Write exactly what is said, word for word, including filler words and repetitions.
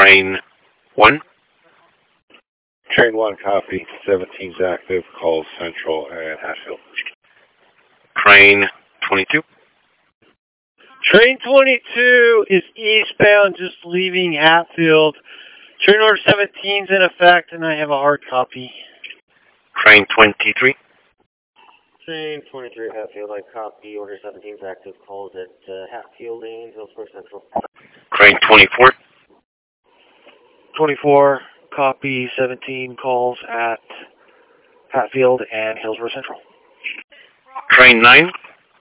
Train one. Train one, copy. seventeen's active, calls Central and Hatfield. Train twenty-two. Train twenty-two is eastbound, just leaving Hatfield. Train order seventeen's in effect, and I have a hard copy. Train twenty-three. Train twenty-three, Hatfield, I copy. Order seventeen's active, calls at uh, Hatfield and Hillsborough Central. Train twenty-four. twenty-four, copy. seventeen calls at Hatfield and Hillsborough Central. Train nine.